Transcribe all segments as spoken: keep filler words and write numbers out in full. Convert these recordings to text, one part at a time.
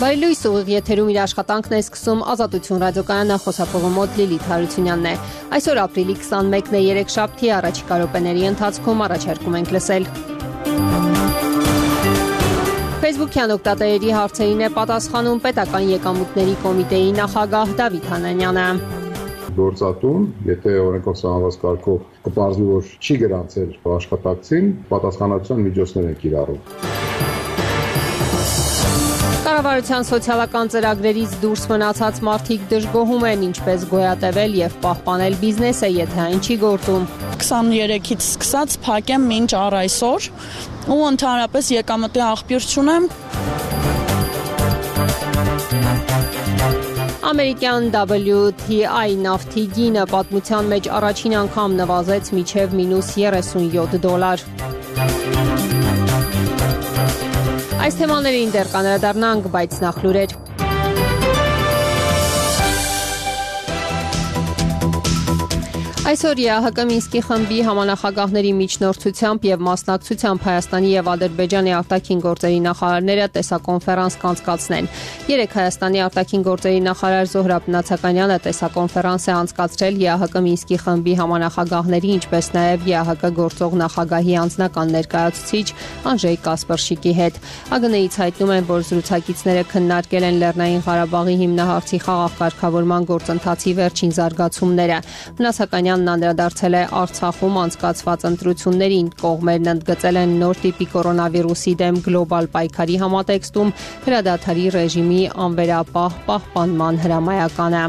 Բարելույս ուղիղ եթերում իր աշխատանքն է սկսում Ազատություն ռադիոկայանը, խոսափողը մոտ Լիլիթ Հարությունյանն է։ Այսօր ապրիլի քսանմեկն է, երեքշաբթի, առաջիկա րոպեների ընթացքում առաջարկում ենք լսել։ Facebook-յան օգտատերերի հարցերին է պատասխանում Պետական եկամուտների կոմիտեի նախագահ Դավիթ Հանանյանը։ Գործատուն, եթե օրենքով սահմանված կարգով կպարզվի, որ չի գրանցել աշխատակցին, պատասխանատվության միջոցներ են կիրառում։ Կառավարության սոցիալական ծրագրերից դուրս մնացած մարդիկ դժգոհում են ինչպես գոյատևել եւ պահպանել բիզնեսը, եթե այն չի գործում։ քսաներեքից սկսած փակեմ մինչ առ այսօր ու ընդհանրապես եկամտի աղբյուր չունեմ։ Ամերիկյան W T I նավթի գինը պատմության մեջ առաջին անգամ նվազեց մինչև մինուս երեսունյոթ դոլար։ Այս թեմաներին դեռ կանրադառնանք, բայց նախ լուրեր։ Այսօր Ե Ահ Կ Մինսկի խմբի համանախագահների միջնորդությամբ եւ մասնակցությամբ Հայաստանի եւ Ադրբեջանի արտաքին գործերի նախարարները տեսակոնֆերանս կանցկացնեն։ Երեկ Հայաստանի արտաքին գործերի նախարար Զոհրաբ Նացականյանը տեսակոնֆերանս է անցկացրել Ե Ահ Կ Մինսկի խմբի համանախագահների, ինչպես նաեւ Ե Ահ Կ գործող նախագահի անձնական ներկայացուցիչ Անժեյ Կասպրշիկի հետ։ Ա Գ Ն-ից հայտնում են, որ զրուցակիցները քննարկել են Լեռնային Ղարաբաղի հիմնահարցի խաղաղ կարգավորման գործընթացի վերջին զարգացումները։ Նացականյանն անդրադարձել է Արցախում անցկացված ընտրություններին, կողմերն ընդգծել են նոր տիպի կորոնավիրուսի դեմ գլոբալ պայքարի համատեքստում հրադադարի ռեժիմի անվերապահ պահպանման հրամայականը։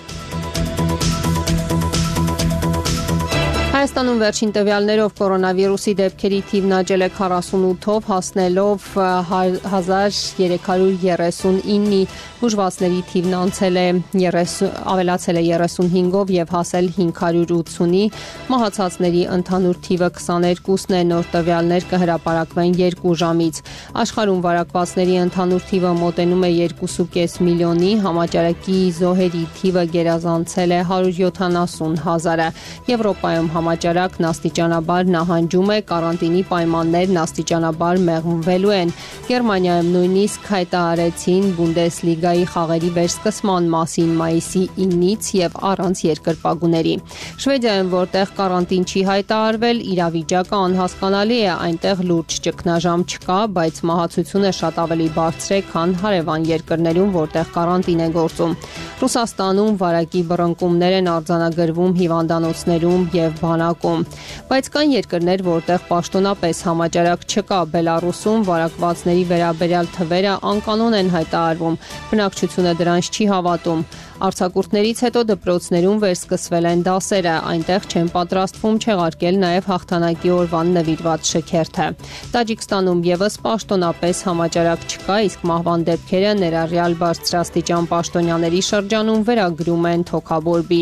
Հայաստանում վերջին տվյալներով կորոնավիրուսի դեպքերի թիվն աճել է քառասունութով, հասնելով հազար երեք հարյուր երեսունինի, բուժվածների թիվն անցել է ավելացել է երեսունհինգով եւ հասել հինգ հարյուր ութսունի, մահացածների ընդհանուր թիվը քսաներկուսն է, նոր տվյալներ կհրապարակվեն երկու ժամից։ Աշխարհում վարակվածների ընդհանուր թիվը մոտենում է երկու կես միլիոնի, համաճարակի զոհերի թիվը գերազանցել է հարյուր յոթանասուն հազարը։ Եվրոպայում համաճարակն աստիճանաբար նահանջում է, կարանտինի պայմաններն աստիճանաբար մեղմվելու են։ Գերմանիայում նույնիսկ հայտարարեցին Բունդեսլիգայի խաղերի վերսկսման մասին մայիսի իննից եւ առանց երկրպագուների։ Շվեդիայում, որտեղ կարանտին չի հայտարարվել, իրավիճակը անհասկանալի է, այնտեղ լուրջ ճգնաժամ չկա, բայց մահացությունը շատ ավելի բարձր է, քան հարևան երկրներում, որտեղ կարանտին է գործում։ Ռուսաստանում վարակի բռնկումներ են արձանագրվում հիվանդանոցներում եւ բանակում, բայց կան երկրներ, որտեղ պաշտոնապես համաճարակ չկա։ Բելարուսում վարակվածների վերաբերյալ թվերը անկանոն են հայտարարվում, բնակչությունը դրանց չի հավատում։ Արձակուրդներից հետո դպրոցներում վերսկսվել են դասերը, այնտեղ չեն պատրաստվում չեղարկել նաև հաղթանակի օրվան նվիրված շքերթը։ Տաջիկստանում եւս պաշտոնապես համաճարակ չկա, իսկ մահվան դեպքերը ներառյալ բարձրաստիճան պաշտոնյաների շրջանում վերագրում են թոքաբորբի։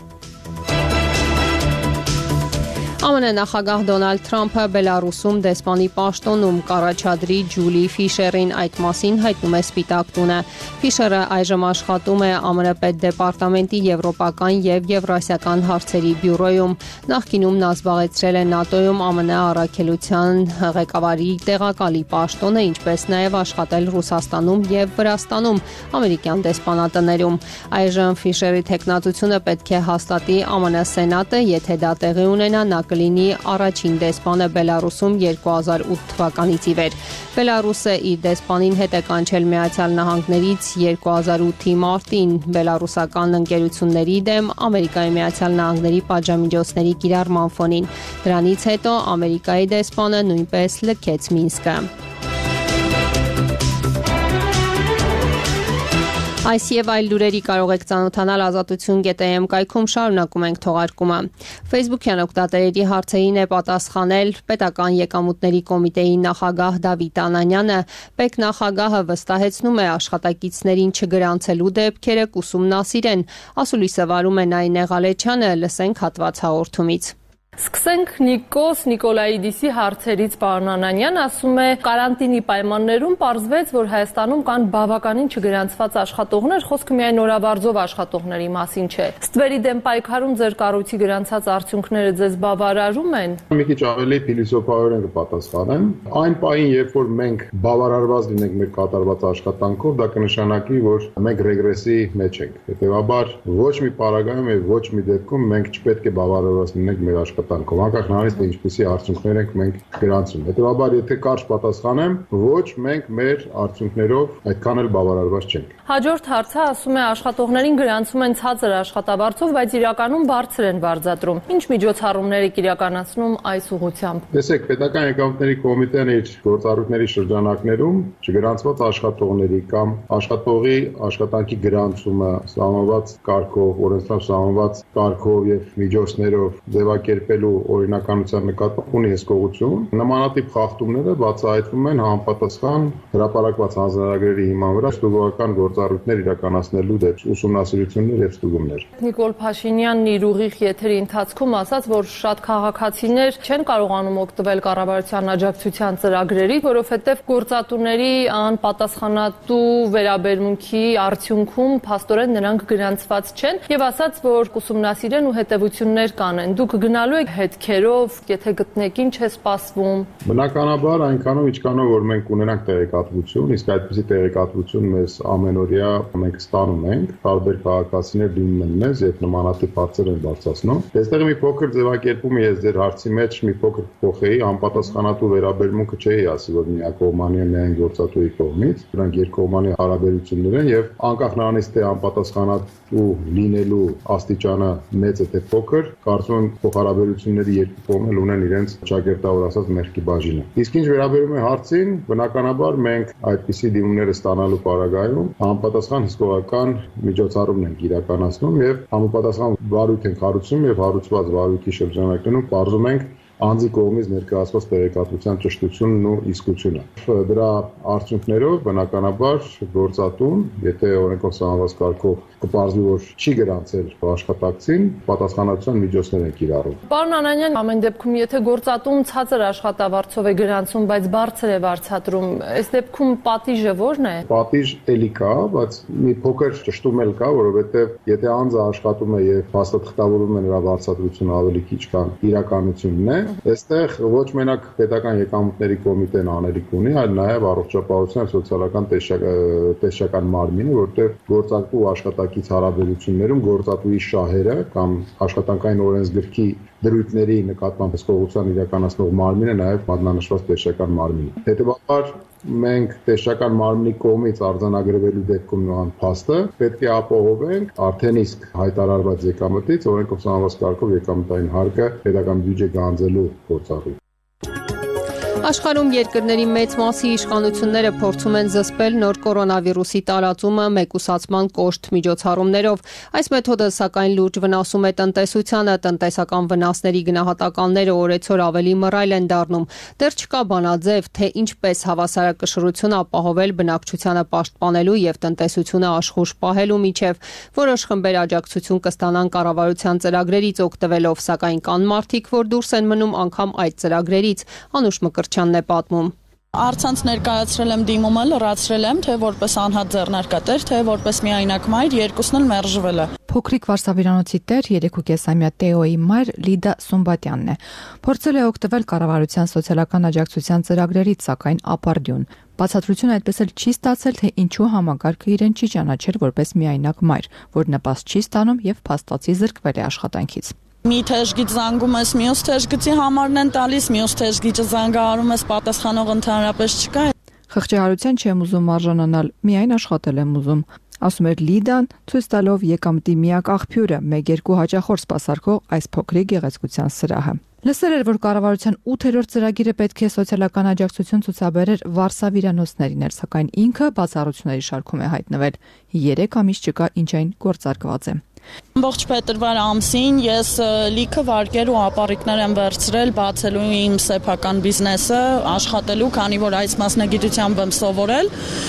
Ամն նախագահ Դոնալդ Թրամփը Բելարուսում դեսպանի պաշտոնում կառաջադրի Ջուլի Ֆիշերին, այդ մասին հայտնում է Սպիտակ տունը։ Ֆիշերը այժմ աշխատում է Ամն պետդեպարտամենտի եվրոպական եւ եվրասիական հարցերի բյուրոյում։ Նախկինում նա զբաղեցրել է ՆԱՏՕ-ում Ամն առաքելության ղեկավարի տեղակալի պաշտոնը, ինչպես նաեւ աշխատել Ռուսաստանում եւ Վրաստանում ամերիկյան դեսպանատներում։ Այժմ Ֆիշերի տեխնատությունը պետք է հաստատի Ամն Սենատը, եթե դա տեղի ունենա, նա կլինի առաջին դեսպանը Բելարուսում երկու հազար ութ թվականից ի վեր։ Բելարուսը իր դեսպանին հետ է կանչել Միացյալ Նահանգներից երկու հազար ութի մարտին բելարուսական ընկերությունների դեմ Ամերիկայի Միացյալ Նահանգների պատժամիջոցների կիրառման ֆոնին։ Դրանից հետո Ամերիկայի դեսպանը նույնպես լքեց Մինսկը։ Այս եւ այլ լուրերի կարող եք ծանոթանալ ազատություն կետ է էմ կայքում, շարունակում ենք թողարկումը։ Facebook-յան օգտատերերի հարցերին է պատասխանել Պետական եկամուտների կոմիտեի նախագահ Դավիթ Հանանյանը։ Պետ նախագահը վստահեցնում է աշխատակիցներին չգրանցելու դեպքերը կուսումնասիրեն։ Ասուլիսը վարում է Նայինե Ղալեչյանը, լսենք հատված հաղորդումից։ Սկսենք Նիկոս Նիկոլաիդիսի հարցերից, պարոն Անանյան, ասում է, կարանտինի պայմաններում պարզվեց, որ Հայաստանում կան բավականին չգրանցված աշխատողներ, խոսքը միայն օրավարձով աշխատողների մասին չէ։ Ստվերի դեմ պայքարում ձեր կառույցի գրանցած արդյունքները ձեզ բավարարում են։ Մի քիչ ավելի փիլիսոփայորեն կպատասխանեմ։ Այն պահին, երբ որ մենք բավարարված լինենք մեր կատարված աշխատանքով, դա կնշանակի, որ մենք ռեգրեսի մեջ ենք։ Հետևաբար, ոչ մի պարագայում եւ ոչ մի դեպքում մենք չպետք է բավարարված լինենք մեր աշխատանքով, անկախ նրանից, թե ինչպիսի արդյունքներ ենք մենք գրանցում։ Հետևաբար, եթե կարճ պատասխանեմ, ոչ մենք մեր արդյունքներով այդքան էլ բավարարված չենք։ Հաջորդ հարցը ասում է, աշխատողներին գրանցում են ցածր աշխատավարձով, բայց իրականում բարձր են վարձատրում։ Ինչ միջոցառումներ եք իրականացնում այս ուղղությամբ։ Տեսեք, պետական եկամուտների կոմիտեն իր գործառույթների շրջանակներում չգրանցված աշխատողների կամ աշխատողի աշխատանքի գրանցումը սահմանված կարգով, օրենսդրությամբ սահմանված կարգով եւ միջոցներով ձևակերպելու օրինականության նկատմամբ ունի հսկողություն։ Նմանատիպ խախտումները բացահայտվում են համապատասխան հրապարակված հանձնարարագրերի հիման վրա ստուգողական գործառույթներ իրականացնելու դեպքում ուսումնասիրություններ եւ ստուգումներ։ Նիկոլ Փաշինյանն իր ուղիղ եթերի ընթացքում ասաց, որ շատ քաղաքացիներ չեն կարողանում օգտվել կառավարության աջակցության ծրագրերից, որովհետեւ գործատուների անպատասխանատու վերաբերմունքի արդյունքում փաստորեն նրանք գրանցված չեն եւ ասաց, որ կուսումնասիրեն ու հետեւություններ կանեն։ Դուք գնալու եք հետքերով, եթե գտնեք ինչ է սպասվում։ Բնականաբար այնքանով ինչքանով որ մենք ունենանք տեղեկատվություն, իսկ այդպիսի տեղեկատվություն մեզ ամենօրյա մենք ստանում ենք, տարբեր քաղաքացիներ դիմում են մեզ եւ նմանատիպ հարցեր են բարձրացնում։ Այստեղ մի փոքր ձևակերպում ես ձեր հարցի մեջ մի փոքր փոխեի, անպատասխանատու վերաբերմունքը չէի ասի, որ միակողմանի է միայն գործատուի կողմից, դրանք երկկողմանի հարաբերություններ են եւ անկախ նրանից թե անպատասխանատու լինելու աստիճանը մեծ է թե փոքր, կարծում եմ փոխհարաբերությունների երկու կողմն ունեն իրենց ճակերտավոր ասած մեղքի բաժինը։ Իսկ ինչ վերաբերում է հարցին, բնականաբար մենք այդպիսի դիմումները ստանալու պարագայում համապատասխան հսկողական միջոցառումներ ենք իրականացնում եւ համապատասխան վարույթ ենք հարուցում եւ հարուցված վարույթի շրջանակներում բարձում ենք անձի կողմից ներկայացված տեղեկատվության ճշտությունն ու իսկությունը։ Դրա արդյունքներով բնականաբար գործատուն, եթե օրենքով սահմանված կարգով կպարզվի, որ չի գրանցել աշխատակցին, պատասխանատվության միջոցներ են կիրառում։ Պարոն Անանյան, ամեն դեպքում, եթե գործատուն ցածր աշխատավարձով է գրանցում, բայց բարձր է վարձատրում, այս դեպքում պատիժը ո՞րն է։ Պատիժ էլի կա, բայց մի փոքր ճշտում էլ կա, որովհետեւ եթե անձը աշխատում է եւ փաստաթղթավորվում է նրա վարձատրությունը ավելի քիչ քան իրականությունն է, այստեղ ոչ մենակ պետական եկամուտների կոմիտեն անելիք ունի, այլ նաև առողջապահության եւ սոցիալական տեսչական մարմինը, որտեղ գործատու աշխատակից հարաբերություններում գործատուի շահերը կամ աշխատանքային օրենսգրքի դրույթների նկատմամբ հսկողության իրականացնող մարմինը նաև մատնանշված տեսչական մարմինը։ Հետևաբար մենք տեսչական մարմնի կողմից արձանագրվելու դեպքում նման փաստը պետք է ապահովենք արդեն իսկ հայտարարված եկամտից, օրենքով սահմանված կարգով եկամտային հարկը պետական բյուջե գանձելու գործառույթ։ Աշխարհում երկրների մեծ մասի իշխանությունները փորձում են զսպել նոր կորոնավիրուսի տարածումը մեկուսացման կոշտ միջոցառումներով։ Այս մեթոդը սակայն լուրջ վնասում է տնտեսությանը, տնտեսական վնասների գնահատականները օրեցօր ավելի մռայլ են դառնում։ Դեռ չկա բանաձև, թե ինչպես հավասարակշռությունը ապահովել բնակչությանը պաշտպանելու եւ տնտեսությունը աշխույժ պահելու միջև։ Որոշ խմբեր աջակցություն կստանան կառավարության ծրագրերից օգտվելով, սակայն կան մարդիկ, որ դուրս են մնում անգամ այդ ծրագրերից։ Անուշ Մկրտչյանն է պատմում։ Առցանց ներկայացրել եմ դիմումը, լրացրել եմ, թե որպես անհատ ձեռնարկատեր, թե որպես միայնակ մայր, երկուսն էլ մերժվել է։ Փոքրիկ վարսավիրանոցի տեր երեքուկեսամյա Տեոյի մայր Լիդա Սումբատյանն է։ Փորձել է օգտվել կառավարության սոցիալական աջակցության ծրագրերից, սակայն ապարդյուն։ Բացատրությունը այդպես էլ չի ստացել, թե ինչու համակարգը իրեն չի ճանաչել որպես միայնակ մայր, որ նպաստ չի ստանում եւ փաստացի զրկվել է աշխատանքից։ Մի թեժգիծ զանգում ես, մյուս թեժգծի համարն են տալիս, մյուս թեժգիճը զանգահարում ես, պատասխանող ընդհանրապես չկա։ Խղճահարության չեմ ուզում արժանանալ, միայն աշխատել եմ ուզում, ասում էր Լիդան, ցույց տալով եկամտի միակ աղբյուրը, մեկ-երկու հաճախորդ սպասարկող այս փոքրիկ գեղեցկության սրահը։ Լսել էր, որ կառավարության ութերորդ ծրագիրը պետք է սոցիալական աջակցություն ցուցաբերեր վարսավիրանոցներին, սակայն ինքը բացառությունների շարքում է հայտնվել։ երեք ամիս չկա, ինչ այն գործարկված է։ Ամբողջ փետրվար ամսին ես լիքը վարկեր ու ապառիկներ եմ վերցրել բացելու իմ սեփական բիզնեսը, աշխատելու, քանի որ այս մասնագիտությամբ եմ սովորել։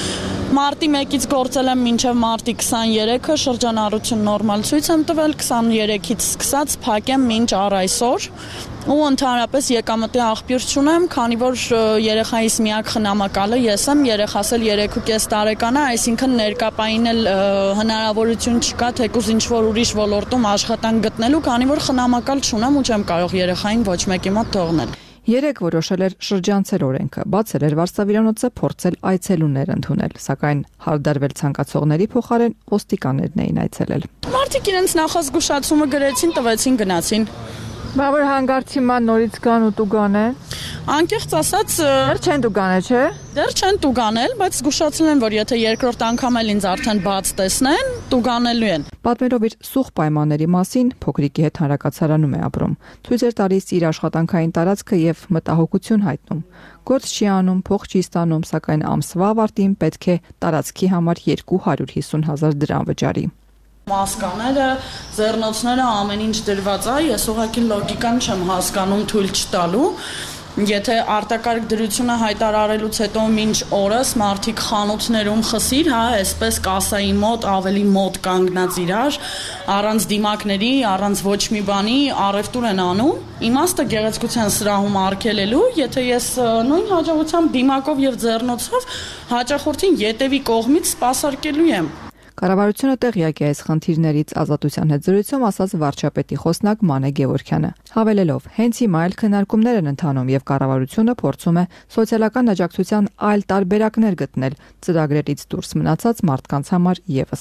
Մարտի մեկից գործել եմ մինչև մարտի քսաներեքը, շրջանառություն նորմալ ցույց եմ տվել, քսաներեքից սկսած փակեմ մինչ առ այսօր ու ընդհանրապես եկամտի աղբյուր չունեմ, քանի որ երեխայիս միակ խնամակալը ես եմ, երեխաս էլ երեք ու կես տարեկան է, այսինքն ներկապային էլ հնարավորություն չկա թեկուզ ինչ-որ ուրիշ ոլորտում աշխատանք գտնելու, քանի որ խնամակալ չունեմ ու չեմ կարող երեխային ոչ մեկի մոտ թողնել։ Երեք որոշել էր շրջանցել օրենքը, բացել էր վարսավիրանոցը, փորձել այցելուներ ընդունել, սակայն հարդարվել ցանկացողների փոխարեն ոստիկաններն էին այցելել։ Մարդիկ իրենց նախազգուշացումը գրեցին, տվեցին, գնացին։ Բա որ հանգարցի ման նորից կան ու տուգան է։ Անկեղծ ասած, դեռ չեն տուգանել, չէ։ Դեռ չեն տուգանել, բայց զգուշացել են, որ եթե երկրորդ անգամ էլ ինձ արդեն բաց տեսնեն, տուգանելու են։ Պատմելով իր սուղ պայմանների մասին, փոքրիկի հետ հանրակացարանում է ապրում։ Ցույց էր տալիս իր աշխատանքային տարածքը եւ մտահոգություն հայտնում։ Գործ չի անում, փող չի ստանում, սակայն ամսվա ավարտին պետք է տարածքի համար երկու հարյուր հիսուն հազար դրամ վճարի։ Մասկաները, ձեռնոցները ամեն ինչ դրված է, ես ուղղակի լոգիկան չեմ հասկանում թույլ չտալու։ Եթե արտակարգ դրությունը հայտարարելուց հետո մինչ օրս մարդիկ խանութներում խսիր, հա, այսպես կասայի մոտ ավելի մոտ կանգնած իրար, առանց դիմակների, առանց ոչ մի բանի առևտուր են անում։ Իմաստը գեղեցկության սրահում արգելելու, եթե ես նույն հաջողությամբ դիմակով եւ ձեռնոցով հաճախորդին ետևի կողմից սպասարկելու եմ։ Կառավարությունը տեղյակ է այս խնդիրներից Ազատության հետ զրույցում ասաց վարչապետի խոսնակ Մանե Գևորգյանը, հավելելով, հենց հիմա այլ քննարկումներ են ընթանում եւ կառավարությունը փորձում է սոցիալական աջակցության այլ տարբերակներ գտնել ծրագրերից դուրս մնացած մարդկանց համար եւս։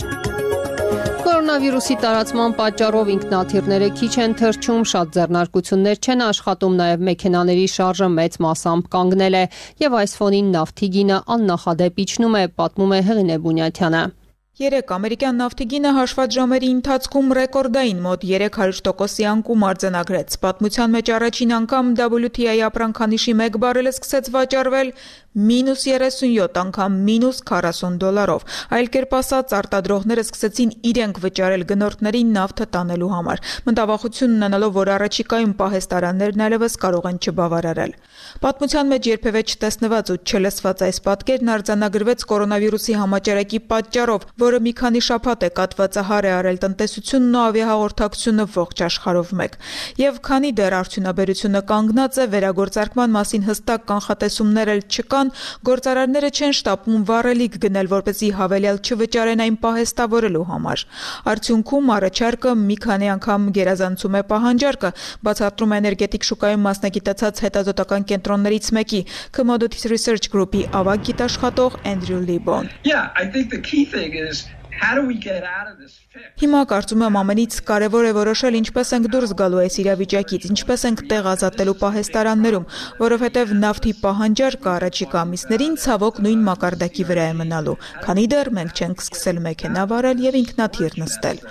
Կորոնավիրուսի տարածման պատճառով ինքնաթիռները քիչ են թռչում, շատ ձեռնարկություններ չեն աշխատում, նաև մեքենաների շարժը մեծ մասամբ կանգնել է եւ այս ֆոնին նավթի գինը աննախադեպ իջնում է, պատմում է Հեղինե Բունյաթյանը։ Երեք ամերիկյան նավթի գինը հաշված ժամերի ընթացքում ռեկորդային մոտ երեք հարյուր տոկոսի անկում արձանագրեց։ Պատմության մեջ առաջին անգամ դաբլյու թի այ ապրանքանիշի մեկ բարելը սկսեց վաճառվել մինուս երեսունյոթ անգամ մինուս քառասուն դոլարով։ Այլ կերպ ասած, արտադրողները սկսեցին իրենք վճարել գնորդներին նավթը տանելու համար։ Մտավախություն ունենալով, որ առաջիկայում պահեստարաններն այլևս կարող են չբավարարել։ Պատմության մեջ երբևէ չտեսնված ու չլսված այս պատկերն արձանագրվեց կորոնավիրուսի համաճարակի պատճառով, որը մի քանի շաբաթ է կատվածահար է արել տնտեսությունն ու ավիահաղորդակցությունը ողջ աշխարհով մեկ։ Եվ քանի դեռ արդյունաբերությունը կանգնած է, վերագործարկման մասին հստակ կանխատեսումներ էլ չկան, գործարարները չեն շտապում վառելիք գնել, որպեսզի հավելյալ չվճարեն այն պահեստավորելու համար։ Արդյունքում առաջարկը մի քանի անգամ գերազանցում է պահանջարկը, բացատրում է էներգետիկ շուկայում մասնագիտացած հետազոտական կենտրոններից մեկի Commodities Research Group-ի ավագ գիտաշխատող Andrew Libon։ Yeah, I think the key thing is how do we get out of this fix? Հիմա կարծում եմ ամենից կարևոր է որոշել ինչպես ենք դուրս գալու այս իրավիճակից, ինչպես ենք տեղ ազատելու պահեստարաններում, որովհետև նավթի պահանջարկը առաջիկա ամիսներին ցավոք նույն մակարդակի վրա է մնալու, քանի դեռ մենք չենք սկսել մեքենա վարել եւ ինքնաթիռ նստել։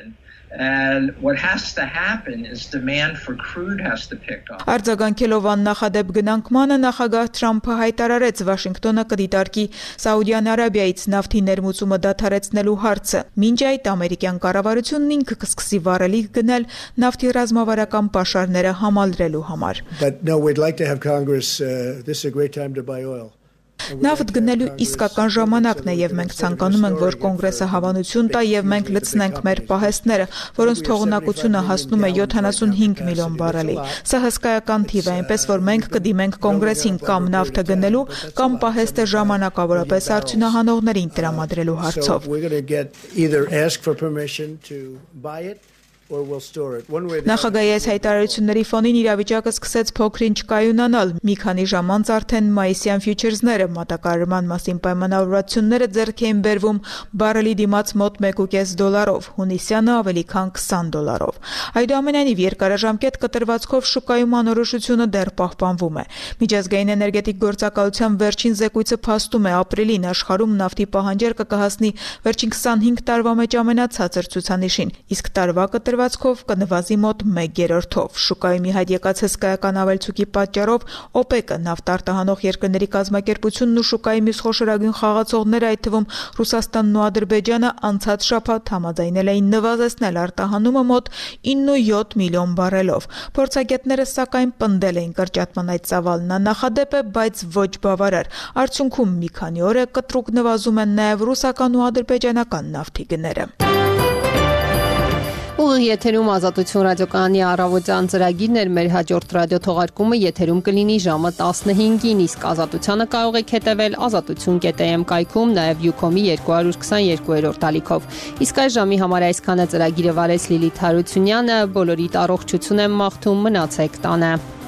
And what has to happen is demand for crude has to pick up. Արձագանքելով աննախադեպ գնանկմանը նախագահ Թրամփը հայտարարեց Վաշինգտոնը կդիտարկի Սաուդյան Արաբիայից նավթի ներմուծումը դադարեցնելու հարցը։ Մինչ այդ ամերիկյան կառավարությունն ինքը կսկսի վառելիք գնել նավթի ռազմավարական պաշարները համալրելու համար։ But no, we'd like to have Congress uh, this is a great time to buy oil. Նավթ գնելու իսկական ժամանակն է եւ մենք ցանկանում ենք, որ կոնգրեսը հավանություն տա եւ մենք լցնենք մեր պահեստները, որոնց թողունակությունը հասնում է յոթանասունհինգ միլիոն բարելի։ Սա հսկայական թիվ է, այնպես որ մենք կդիմենք կոնգրեսին կամ նավթը գնելու կամ պահեստը ժամանակավորապես արդյունահանողներին տրամադրելու հարցով։ Նախագահի այս հայտարարությունների ֆոնին իրավիճակը սկսեց փոքրինչ կայունանալ։ Մի քանի ժամ անց արդեն մայիսյան ֆյուչերսները մատակարարման մասին պայմանավորվածությունները ձեռք էին բերվում բարելի դիմաց մոտ մեկ ու կես դոլարով, հունիսյանը ավելի քան քսան դոլարով։ Այդուամենայնիվ երկարաժամկետ կտրվածքով շուկայում անորոշությունը դեռ պահպանվում է։ Միջազգային էներգետիկ գործակալության վերջին զեկույցը փաստում է ապրիլին աշխարհում նավթի պահանջարկը կհասնի վերջին քսանհինգ տարվա մեջ ամենացածր ցուցանիշին, իսկ տարվա կտրվածքը տարածքով կնվազի մոտ մեկ երրորդով։ Շուկայում ի հայտ եկած հսկայական ավելցուկի պատճառով օպեկը նավթ արտահանող երկրների կազմակերպությունն ու շուկայի մյուս խոշորագույն խաղացողները, այդ թվում Ռուսաստանն ու Ադրբեջանը, անցած շաբաթ համաձայնել էին նվազեցնել արտահանումը մոտ ինը ու յոթ միլիոն բարելով։ Փորձագետները սակայն պնդել էին կրճատման այդ ծավալն աննախադեպ է, բայց ոչ բավարար։ Արդյունքում մի քանի օր է կտրուկ նվազում են նաև ռուսական ու ադրբեջանական նավթի գները։ Ուղիղ եթերում Ազատություն ռադիոկայանի առավոտյան ծրագիրն էր, մեր հաջորդ ռադիոթողարկումը եթերում կլինի ժամը տասնհինգին, իսկ Ազատությանը կարող եք հետևել ազատություն կետ էմ կայքում, նաև Յուքոմի երկու քսաներկու ալիքով։ Իսկ այս ժամի համար այսքանը ծրագիրը վարեց Լիլիթ Հարությունյանը, բոլորիդ առողջություն եմ մաղթում, մնացեք տանը։